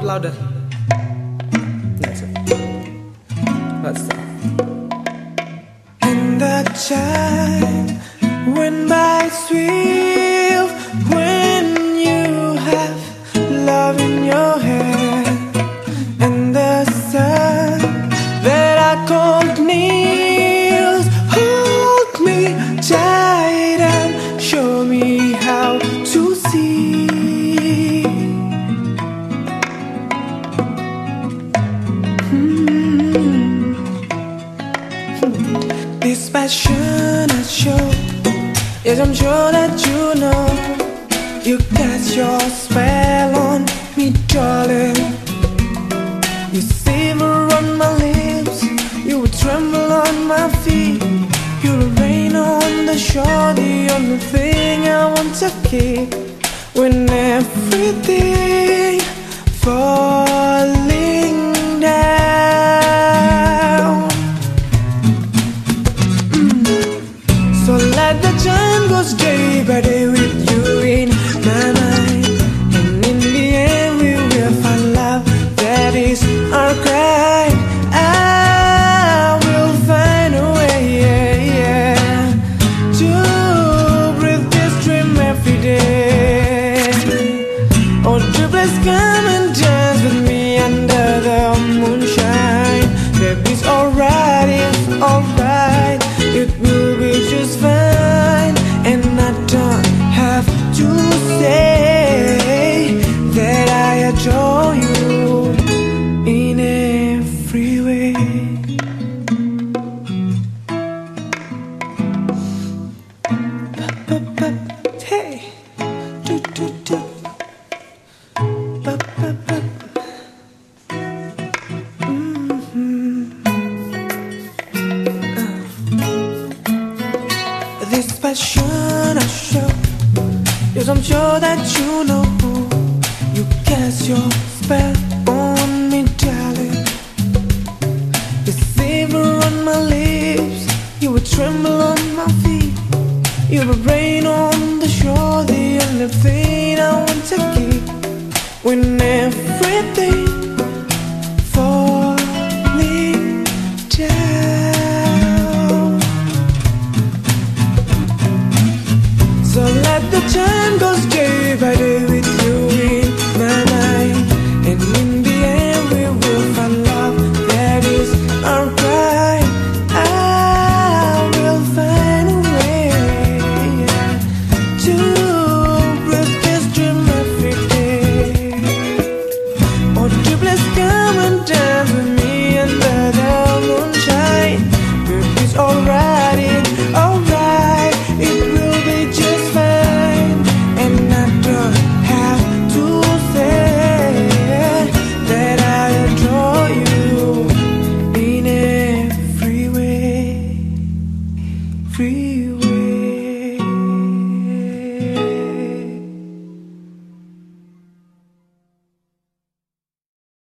louder. That's it. That's it. And the time went by swift when you have love in your hand, and the sun that I called kneels, hold me tight and show me how to see. This passion I show, yes, I'm sure that you know. You cast your spell on me, darling. You savor on my lips, you would tremble on my feet. You would rain on the shore, the only thing I want to keep. When everything falling down, so let the time goes day by day with you in my mind, and in the end we will find love that is our cry. I will find a way, to breathe this dream every day. Oh, do please come and dance with me under the moonshine. Baby, it's alright, it's alright. It will be just fine, and I don't have to say that I adore you in every way. Hey, do do do. This passion I show, yes, I'm sure that you know. You cast your spell on me, darling. You savor on my lips, you would tremble on my feet. You would rain on the shore, the only thing I want to keep. When everything